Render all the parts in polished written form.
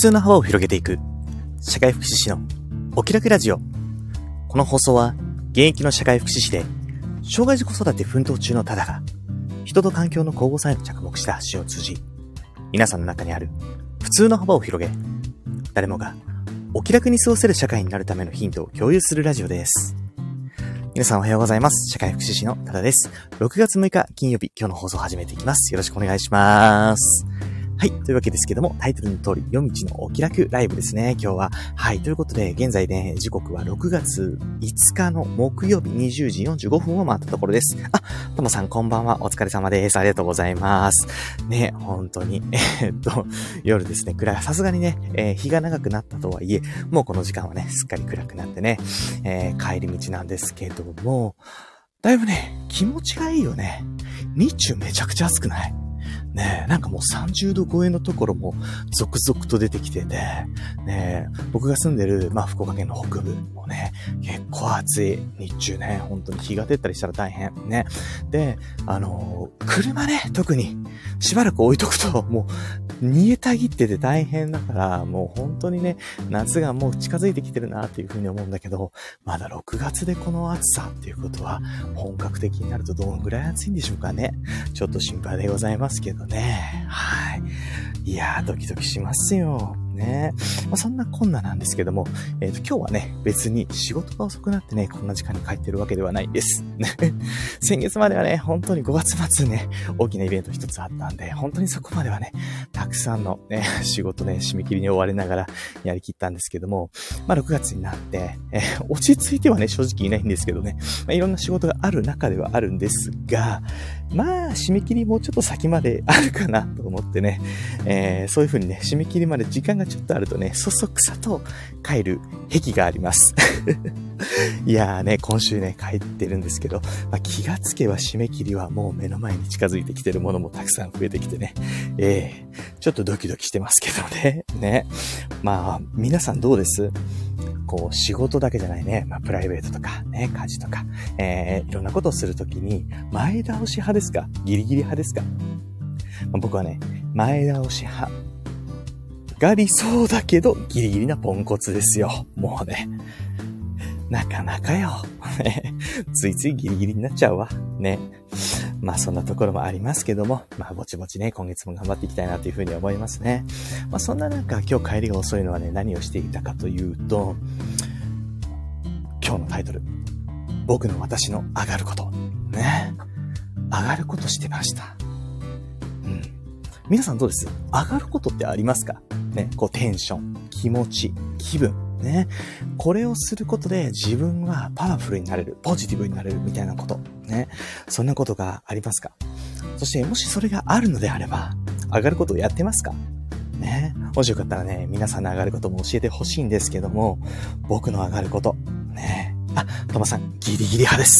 通の幅を広げていく社会福祉士のお気楽ラジオ。この放送は現役の社会福祉士で障害児子育て奮闘中のただが人と環境の交互さへの着目した発信を通じ、皆さんの中にある普通の幅を広げ、誰もがお気楽に過ごせる社会になるためのヒントを共有するラジオです。皆さんおはようございます。社会福祉士のただです。6月6日金曜日、今日の放送を始めていきます。よろしくお願いします。はい。というわけですけども、タイトルの通り、夜道のお気楽ライブですね、今日は。はい。ということで、現在ね、時刻は6月5日の木曜日20時45分を回ったところです。ともさんこんばんは。お疲れ様です。ありがとうございます。ね、本当に。夜ですね、暗い。さすがにね、日が長くなったとはいえ、もうこの時間はね、すっかり暗くなってね、帰り道なんですけども、だいぶね、気持ちがいいよね。日中めちゃくちゃ暑くない？ねえ、なんかもう30度超えのところも続々と出てきてて、ねえ、僕が住んでる、福岡県の北部もね、結構暑い。日中ね、本当に日が出たりしたら大変。ね。で、車ね、特にしばらく置いとくと、もう煮えたぎってて大変だから、もう本当にね、夏がもう近づいてきてるなっていうふうに思うんだけど、まだ6月でこの暑さっていうことは、本格的になるとどのぐらい暑いんでしょうかね。ちょっと心配でございますけどね。はい。いやー、ドキドキしますよ。ね。そんなこんななんですけども、今日はね、別に仕事が遅くなってね、こんな時間に帰ってるわけではないんです。先月まではね、本当に5月末ね、大きなイベント一つあったんで、本当にそこまではね、たくさんのね、仕事ね、締め切りに追われながらやりきったんですけども、6月になって、落ち着いてはね、正直いないんですけどね、いろんな仕事がある中ではあるんですが、締め切りもうちょっと先まであるかなと思ってね、そういう風にね、締め切りまで時間がちょっとあるとね、そそくさと帰る癖があります。いやーね、今週ね、帰ってるんですけど、気がつけば締め切りはもう目の前に近づいてきてるものもたくさん増えてきてね、ちょっとドキドキしてますけどね、ね。皆さんどうです？仕事だけじゃないね、プライベートとかね、家事とか、いろんなことをするときに、前倒し派ですか？ギリギリ派ですか？僕はね、前倒し派が理想だけど、ギリギリなポンコツですよ。もうね。なかなかよ。ついついギリギリになっちゃうわ。ね。そんなところもありますけども、ぼちぼちね、今月も頑張っていきたいなというふうに思いますね。そんな中、今日帰りが遅いのはね、何をしていたかというと、今日のタイトル、僕の私の上がること。ね。上がることしてました。皆さんどうです？上がることってありますか？ね、テンション、気持ち、気分、ね。これをすることで自分はパワフルになれる、ポジティブになれるみたいなこと。ね。そんなことがありますか？そして、もしそれがあるのであれば、上がることをやってますか？ね。もしよかったらね、皆さんの上がることも教えてほしいんですけども、僕の上がること。ね。トマさん、ギリギリ派です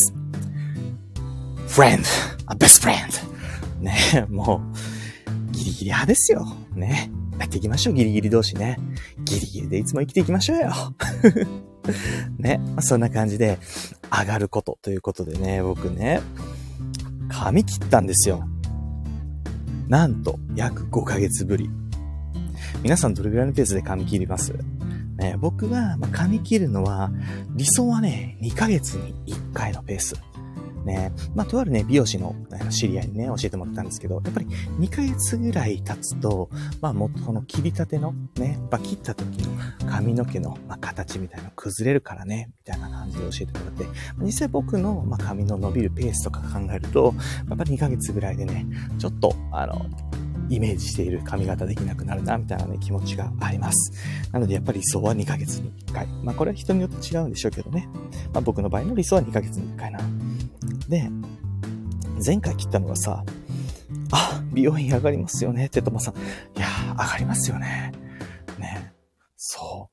。friend, a best friend. ね。もう、ギリギリ派ですよ。ね。やっていきましょう、ギリギリ同士ね。ギリギリでいつも生きていきましょうよ。ね。そんな感じで、上がることということでね、僕ね、髪切ったんですよ。なんと、約5ヶ月ぶり。皆さんどれぐらいのペースで髪切ります？ね、僕は、髪切るのは、理想はね、2ヶ月に1回のペース。ね、とあるね、美容師の知り合いにね、教えてもらったんですけど、やっぱり2ヶ月ぐらい経つと、もっとこの切り立てのね、切った時の髪の毛の形みたいなの崩れるからね、みたいな感じで教えてもらって、実際僕の髪の伸びるペースとか考えると、やっぱり2ヶ月ぐらいでね、ちょっと、イメージしている髪型できなくなるな、みたいなね、気持ちがあります。なので、やっぱり理想は2ヶ月に1回。これは人によって違うんでしょうけどね。僕の場合の理想は2ヶ月に1回な。で、前回切ったのがさ、美容院上がりますよねってトマさん。いやー、上がりますよね。ね。そう。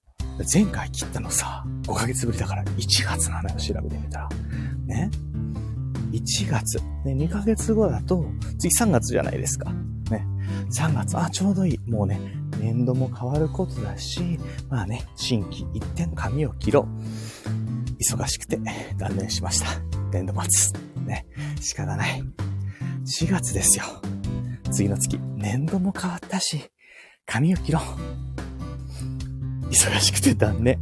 前回切ったのさ、5ヶ月ぶりだから1月なのよ、調べてみたら。ね。1月。ね、2ヶ月後だと、次3月じゃないですか。ね。3月、ちょうどいい。もうね、年度も変わることだし、心機一転髪を切ろう。忙しくて断念しました。年度末。ね。仕方ない。4月ですよ。次の月、年度も変わったし、髪を切ろう。 忙しくて断念。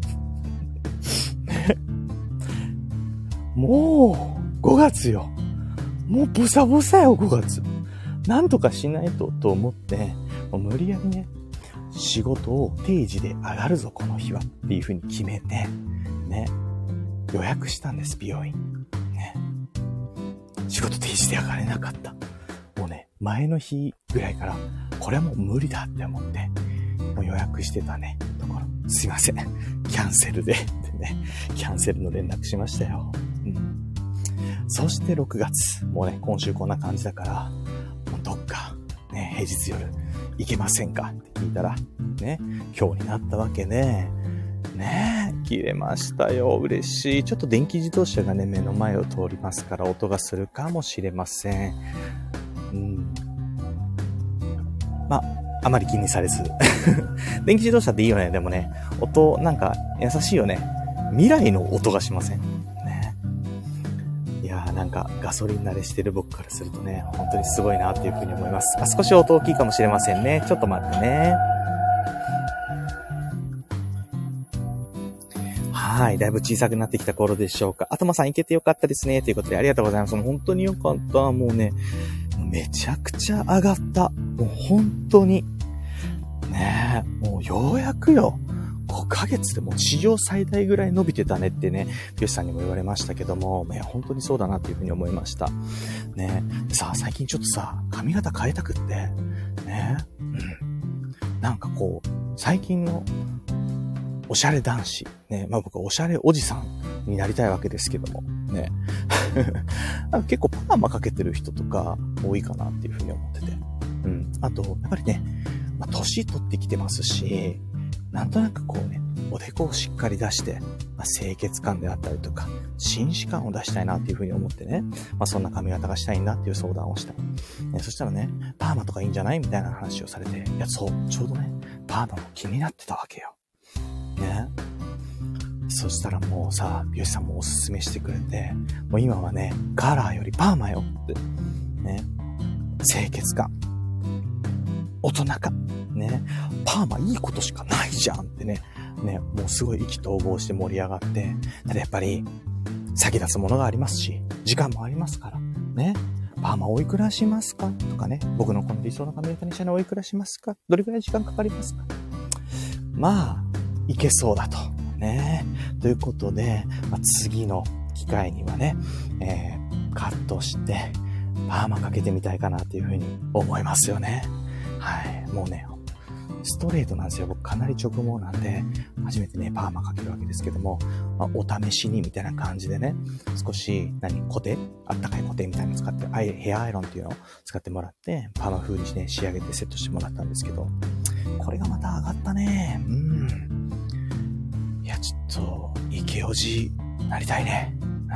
もう、5月よ。もうブサブサよ、5月。なんとかしないと、と思って、もう無理やりね、仕事を定時で上がるぞ、この日は。っていう風に決めて、ね、予約したんです、美容院。ね。仕事定時で上がれなかった。もうね、前の日ぐらいから、これはもう無理だって思って、もう予約してたね、ところ。すいません。キャンセルで、ってね、キャンセルの連絡しましたよ。そして6月、もうね、今週こんな感じだから、もうどっか、ね、平日夜行けませんかって聞いたら、ね、今日になったわけで、ね、切れましたよ。嬉しい。ちょっと電気自動車がね、目の前を通りますから音がするかもしれません。まあ、あまり気にされず。電気自動車っていいよね。でもね、音、なんか優しいよね。未来の音がしません？ね。いやーなんかガソリン慣れしてる僕からするとね、本当にすごいなっていうふうに思います。少し音大きいかもしれませんね。ちょっと待ってね。はい。だいぶ小さくなってきた頃でしょうか。頭さんいけてよかったですね。ということでありがとうございます。もう本当によかった。もうね、めちゃくちゃ上がった。もう本当に。ねえ、もうようやくよ。5ヶ月でもう史上最大ぐらい伸びてたねってね、ピヨシさんにも言われましたけども、本当にそうだなっていうふうに思いました。ねえ。さあ、最近ちょっとさ、髪型変えたくって、ねえ。なんかこう、最近の、おしゃれ男子。ね。まあ僕はおしゃれおじさんになりたいわけですけども。ね。結構パーマかけてる人とか多いかなっていうふうに思ってて。あと、やっぱりね、年取ってきてますし、なんとなくこうね、おでこをしっかり出して、清潔感であったりとか、紳士感を出したいなっていうふうに思ってね。そんな髪型がしたいなっていう相談をした。そしたらね、パーマとかいいんじゃないみたいな話をされて、いや、そう、ちょうどね、パーマも気になってたわけよ。ね。そしたらもうさ、美容師さんもおすすめしてくれて、もう今はね、カラーよりパーマよって。ね。清潔感。大人か。ね。パーマいいことしかないじゃんってね。ね。もうすごい意気投合して盛り上がって。ただやっぱり、先立つものがありますし、時間もありますから。ね。パーマおいくらしますかとかね。僕のこの理想の髪型にしたのおいくらしますか？どれくらい時間かかりますか？まあ、いけそうだと。ね。ということで、次の機会にはね、カットして、パーマかけてみたいかなっていうふうに思いますよね。はい。もうね、ストレートなんですよ。僕かなり直毛なんで、初めてね、パーマかけるわけですけども、お試しにみたいな感じでね、少し、コテ？あったかいコテみたいなの使って、ヘアアイロンっていうのを使ってもらって、パーマ風にして仕上げてセットしてもらったんですけど、これがまた上がったね。いや、ちょっと、イケオジなりたいね。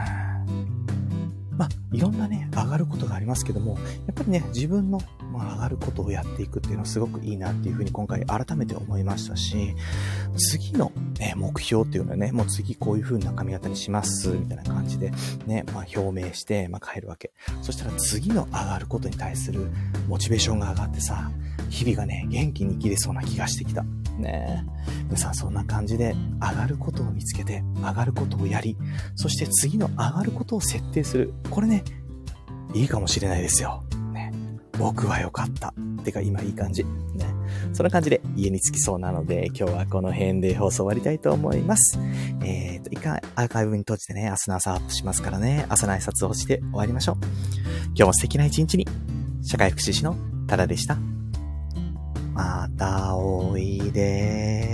いろんなね、上がることがありますけども、やっぱりね、自分の、上がることをやっていくっていうのはすごくいいなっていうふうに今回改めて思いましたし、次の、目標っていうのはね、もう次こういう風な髪型にします、みたいな感じで、ね、表明して、変えるわけ。そしたら次の上がることに対するモチベーションが上がってさ、日々がね、元気に生きれそうな気がしてきた。ねえ。でさ、そんな感じで上がることを見つけて、上がることをやり、そして次の上がることを設定する。これね、いいかもしれないですよ。ね。僕は良かった。てか今いい感じ。ね。そんな感じで家に着きそうなので、今日はこの辺で放送終わりたいと思います。一回アーカイブに閉じてね、明日の朝アップしますからね、朝の挨拶をして終わりましょう。今日も素敵な一日に。社会福祉士のタラでした。またおいで。